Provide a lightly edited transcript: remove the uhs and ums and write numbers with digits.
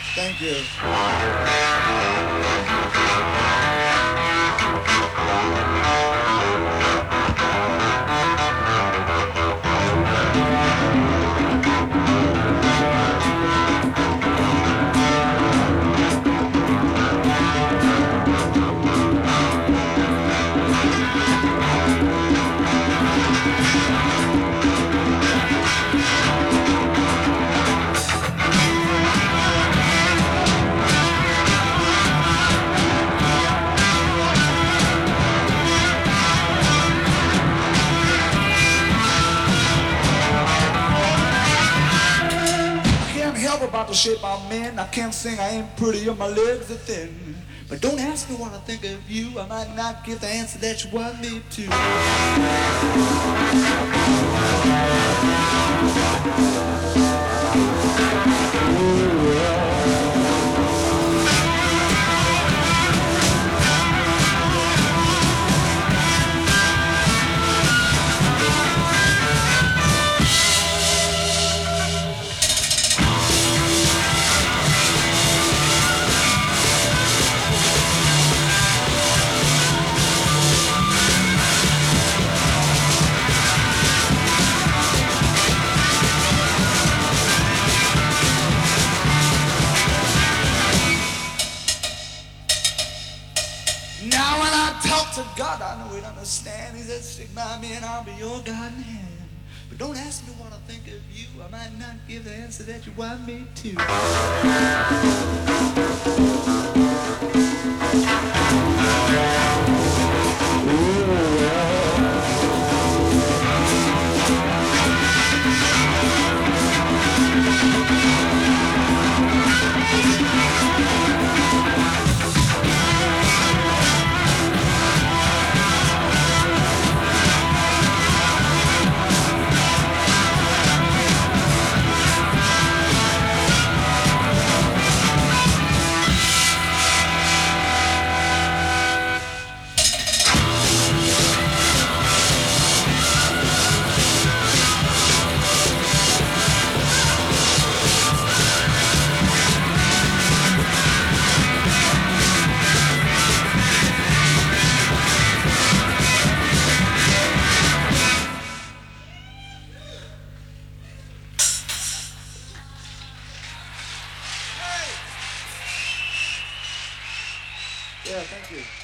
Thank you. I can't help about the shape I'm in. I can't sing, I ain't pretty, or my legs are thin. But don't ask me what I think of you. I might not give the answer that you want me to. Now when I talk to God, I know He'd understand. He said, stick by me and I'll be your guiding hand. But don't ask me what I think of you. I might not give the answer that you want me to. Yeah, thank you.